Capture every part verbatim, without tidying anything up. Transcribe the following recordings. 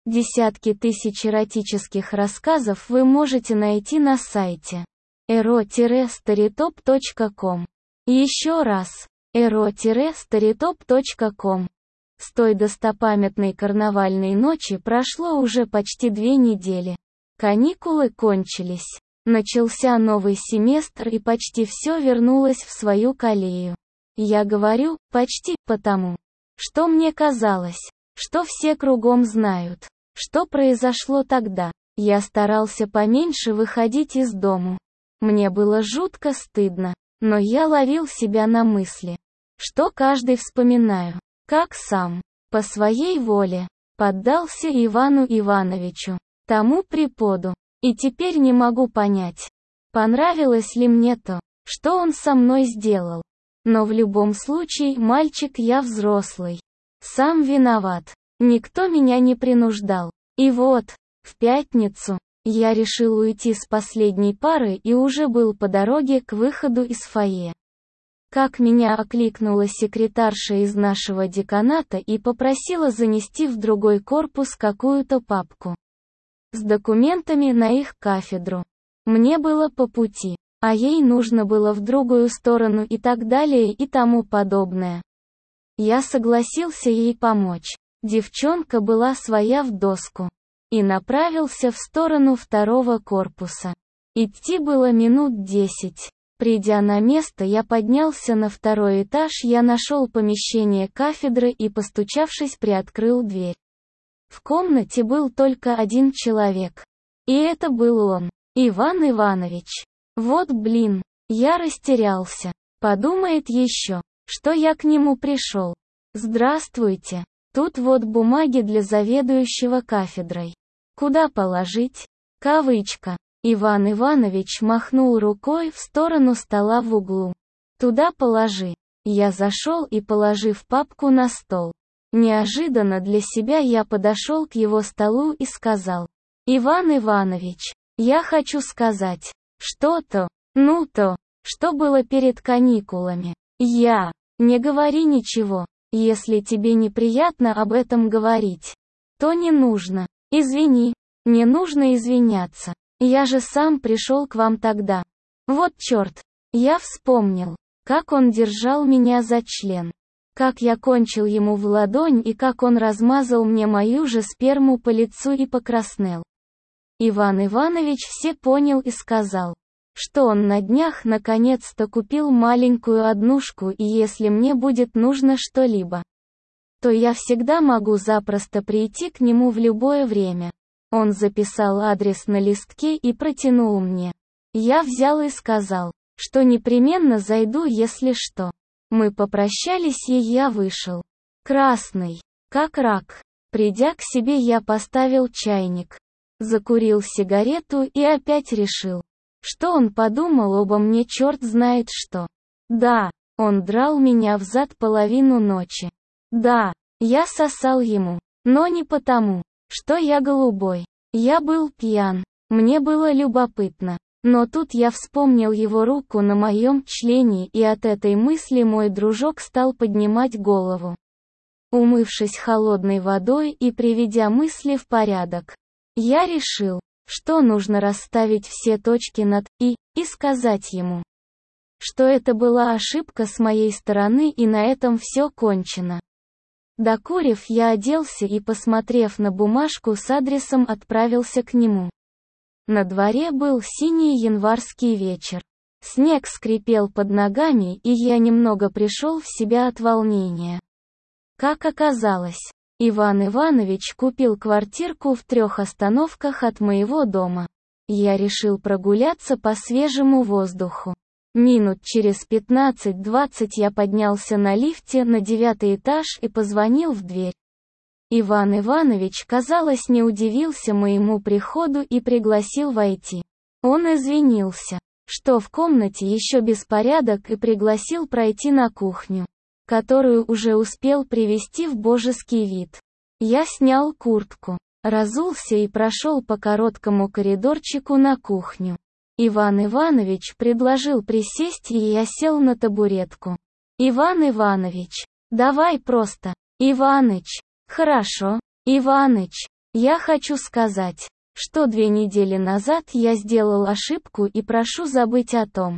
Десятки тысяч эротических рассказов вы можете найти на сайте эро старитоп точка ком. Еще раз, эро старитоп точка ком. С той достопамятной карнавальной ночи прошло уже почти две недели. Каникулы кончились. Начался новый семестр и почти все вернулось в свою колею. Я говорю «почти» потому, что мне казалось, что все кругом знают, что произошло тогда. Я старался поменьше выходить из дому. Мне было жутко стыдно, но я ловил себя на мысли, что каждый вспоминаю, как сам, по своей воле, поддался Ивану Ивановичу, тому преподу, и теперь не могу понять, понравилось ли мне то, что он со мной сделал. Но в любом случае, мальчик, я взрослый. Сам виноват. Никто меня не принуждал. И вот, в пятницу, я решил уйти с последней пары и уже был по дороге к выходу из фойе. Как меня окликнула секретарша из нашего деканата и попросила занести в другой корпус какую-то папку с документами на их кафедру. Мне было по пути, а ей нужно было в другую сторону и так далее и тому подобное. Я согласился ей помочь. Девчонка была своя в доску. И направился в сторону второго корпуса. Идти было минут десять. Придя на место, я поднялся на второй этаж, я нашел помещение кафедры и, постучавшись, приоткрыл дверь. В комнате был только один человек. И это был он, Иван Иванович. Вот блин, я растерялся. Подумает еще, что я к нему пришел. Здравствуйте. Тут вот бумаги для заведующего кафедрой. Куда положить? Кавычка. Иван Иванович махнул рукой в сторону стола в углу. Туда положи. Я зашел и, положив папку на стол. Неожиданно для себя я подошел к его столу и сказал: Иван Иванович, я хочу сказать, что-то, ну то, что было перед каникулами. Я, не говори ничего, если тебе неприятно об этом говорить, то не нужно. Извини, не нужно извиняться. Я же сам пришел к вам тогда. Вот черт, я вспомнил, как он держал меня за член. Как я кончил ему в ладонь и как он размазал мне мою же сперму по лицу и покраснел. Иван Иванович все понял и сказал, что он на днях наконец-то купил маленькую однушку, и если мне будет нужно что-либо, то я всегда могу запросто прийти к нему в любое время. Он записал адрес на листке и протянул мне. Я взял и сказал, что непременно зайду, если что. Мы попрощались, и я вышел. Красный, как рак. Придя к себе, я поставил чайник. Закурил сигарету и опять решил, что он подумал обо мне черт знает что. Да, он драл меня взад половину ночи. Да, я сосал ему, но не потому, что я голубой. Я был пьян, мне было любопытно. Но тут я вспомнил его руку на моем члене, и от этой мысли мой дружок стал поднимать голову. Умывшись холодной водой и приведя мысли в порядок, я решил, что нужно расставить все точки над «и» и сказать ему, что это была ошибка с моей стороны, и на этом все кончено. Докурив, я оделся и, посмотрев на бумажку с адресом, отправился к нему. На дворе был синий январский вечер. Снег скрипел под ногами, и я немного пришел в себя от волнения. Как оказалось, Иван Иванович купил квартирку в трех остановках от моего дома. Я решил прогуляться по свежему воздуху. Минут через пятнадцать-двадцать я поднялся на лифте на девятый этаж и позвонил в дверь. Иван Иванович, казалось, не удивился моему приходу и пригласил войти. Он извинился, что в комнате еще беспорядок, и пригласил пройти на кухню, которую уже успел привести в божеский вид. Я снял куртку, разулся и прошел по короткому коридорчику на кухню. Иван Иванович предложил присесть, и я сел на табуретку. Иван Иванович, давай просто, Иваныч. Хорошо, Иваныч. Я хочу сказать, что две недели назад я сделал ошибку и прошу забыть о том,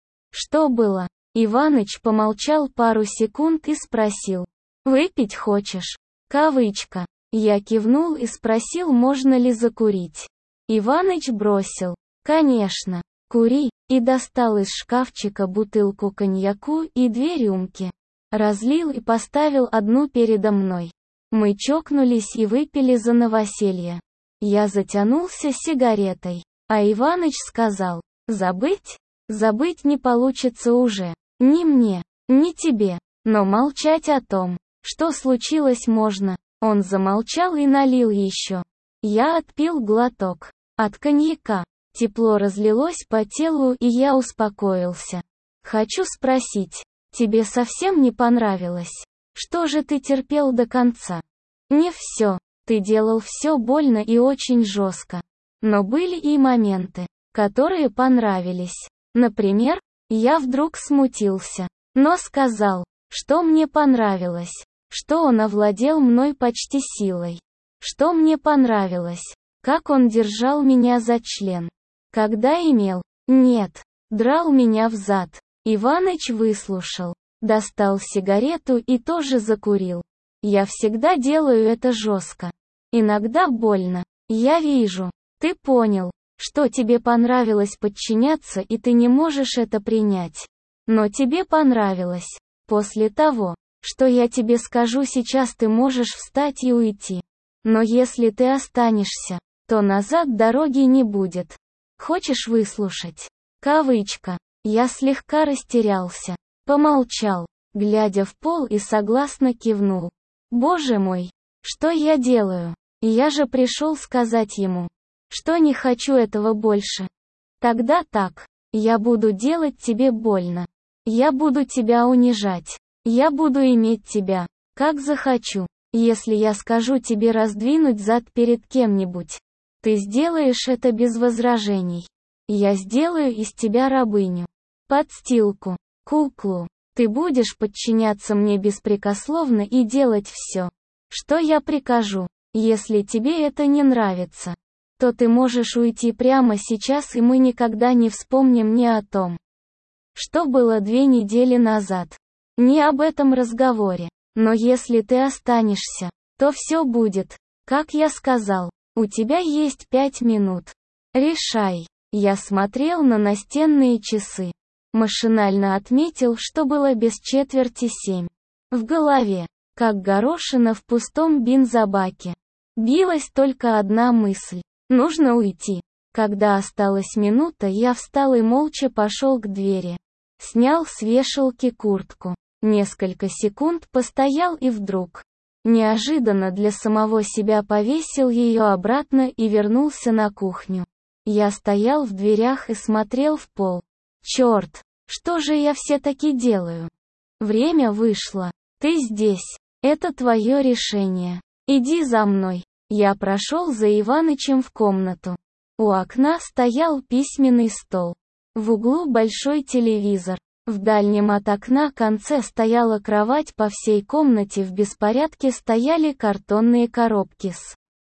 что было. Иваныч помолчал пару секунд и спросил: «Выпить хочешь?» Кавычка. Я кивнул и спросил, можно ли закурить. Иваныч бросил: «Конечно, кури», и достал из шкафчика бутылку коньяку и две рюмки. Разлил и поставил одну передо мной. Мы чокнулись и выпили за новоселье. Я затянулся сигаретой, а Иваныч сказал: «Забыть? Забыть не получится уже. Ни мне, ни тебе. Но молчать о том, что случилось, можно». Он замолчал и налил еще. Я отпил глоток. От коньяка. Тепло разлилось по телу, и я успокоился. Хочу спросить, тебе совсем не понравилось? Что же ты терпел до конца? Не все. Ты делал все больно и очень жестко. Но были и моменты, которые понравились. Например, я вдруг смутился, но сказал, что мне понравилось, что он овладел мной почти силой. Что мне понравилось, как он держал меня за член. Когда имел, нет, драл меня взад. Иваныч выслушал, достал сигарету и тоже закурил. Я всегда делаю это жестко. Иногда больно. Я вижу, ты понял, что тебе понравилось подчиняться, и ты не можешь это принять. Но тебе понравилось. После того, что я тебе скажу сейчас, ты можешь встать и уйти. Но если ты останешься, то назад дороги не будет. Хочешь выслушать? Кавычка. Я слегка растерялся. Помолчал, глядя в пол, и согласно кивнул. Боже мой, что я делаю? Я же пришел сказать ему, что не хочу этого больше. Тогда так, я буду делать тебе больно. Я буду тебя унижать. Я буду иметь тебя, как захочу. Если я скажу тебе раздвинуть зад перед кем-нибудь, ты сделаешь это без возражений. Я сделаю из тебя рабыню, подстилку, куклу. Ты будешь подчиняться мне беспрекословно и делать все, что я прикажу. Если тебе это не нравится, то ты можешь уйти прямо сейчас, и мы никогда не вспомним ни о том, что было две недели назад. Не об этом разговоре. Но если ты останешься, то все будет, как я сказал. У тебя есть пять минут. Решай. Я смотрел на настенные часы. Машинально отметил, что было без четверти семь. В голове, как горошина в пустом бензобаке, билась только одна мысль. Нужно уйти. Когда осталась минута, я встал и молча пошел к двери. Снял с вешалки куртку. Несколько секунд постоял и вдруг, неожиданно для самого себя, повесил ее обратно и вернулся на кухню. Я стоял в дверях и смотрел в пол. Черт, что же я все-таки делаю? Время вышло. Ты здесь. Это твое решение. Иди за мной. Я прошел за Иванычем в комнату. У окна стоял письменный стол. В углу большой телевизор. В дальнем от окна конце стояла кровать, по всей комнате в беспорядке стояли картонные коробки с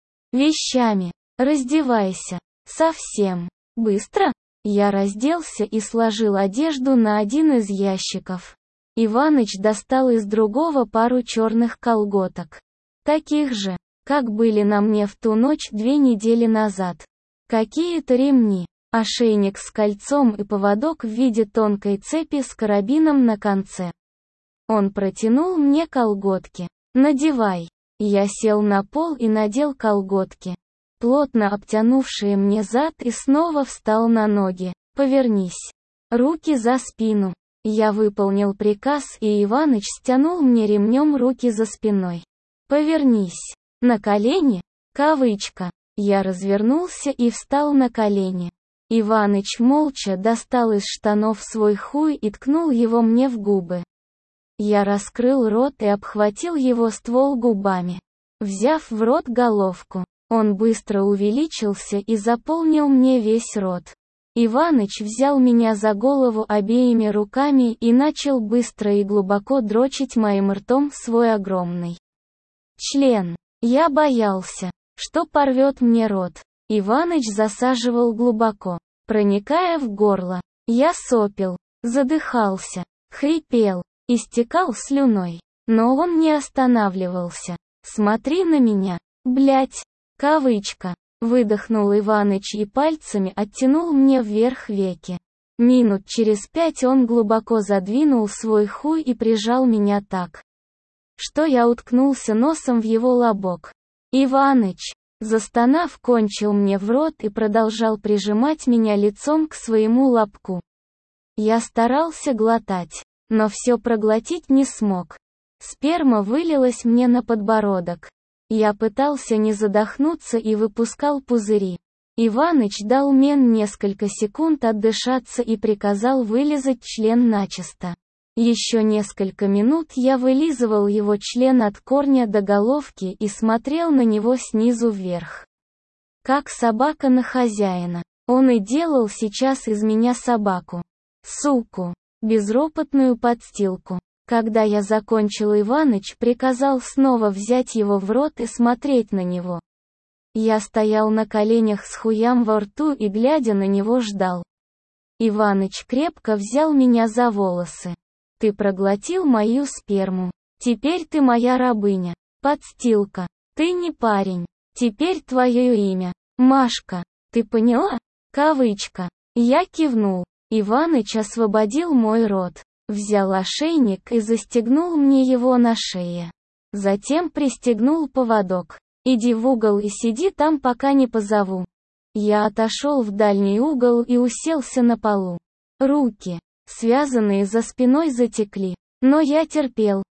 вещами. Раздевайся. Совсем. Быстро? Я разделся и сложил одежду на один из ящиков. Иваныч достал из другого пару черных колготок. Таких же, как были на мне в ту ночь две недели назад. Какие-то ремни. Ошейник с кольцом и поводок в виде тонкой цепи с карабином на конце. Он протянул мне колготки. «Надевай». Я сел на пол и надел колготки, плотно обтянувшие мне зад, и снова встал на ноги. «Повернись. Руки за спину». Я выполнил приказ, и Иваныч стянул мне ремнем руки за спиной. «Повернись. На колени?» Кавычка. Я развернулся и встал на колени. Иваныч молча достал из штанов свой хуй и ткнул его мне в губы. Я раскрыл рот и обхватил его ствол губами. Взяв в рот головку, он быстро увеличился и заполнил мне весь рот. Иваныч взял меня за голову обеими руками и начал быстро и глубоко дрочить моим ртом свой огромный член. Я боялся, что порвет мне рот. Иваныч засаживал глубоко, проникая в горло. Я сопел, задыхался, хрипел, истекал слюной. Но он не останавливался. «Смотри на меня, блять!» Кавычка. Выдохнул Иваныч и пальцами оттянул мне вверх веки. Минут через пять он глубоко задвинул свой хуй и прижал меня так, что я уткнулся носом в его лобок. Иваныч, застонав, кончил мне в рот и продолжал прижимать меня лицом к своему лобку. Я старался глотать, но все проглотить не смог. Сперма вылилась мне на подбородок. Я пытался не задохнуться и выпускал пузыри. Иваныч дал мне несколько секунд отдышаться и приказал вылизать член начисто. Еще несколько минут я вылизывал его член от корня до головки и смотрел на него снизу вверх. Как собака на хозяина. Он и делал сейчас из меня собаку. Суку. Безропотную подстилку. Когда я закончил, Иваныч приказал снова взять его в рот и смотреть на него. Я стоял на коленях с хуям во рту и, глядя на него, ждал. Иваныч крепко взял меня за волосы. «Ты проглотил мою сперму. Теперь ты моя рабыня. Подстилка. Ты не парень. Теперь твое имя. Машка. Ты поняла?» Кавычка. Я кивнул. Иваныч освободил мой рот. Взял ошейник и застегнул мне его на шее. Затем пристегнул поводок. «Иди в угол и сиди там, пока не позову». Я отошел в дальний угол и уселся на полу. Руки, связанные за спиной, затекли. Но я терпел.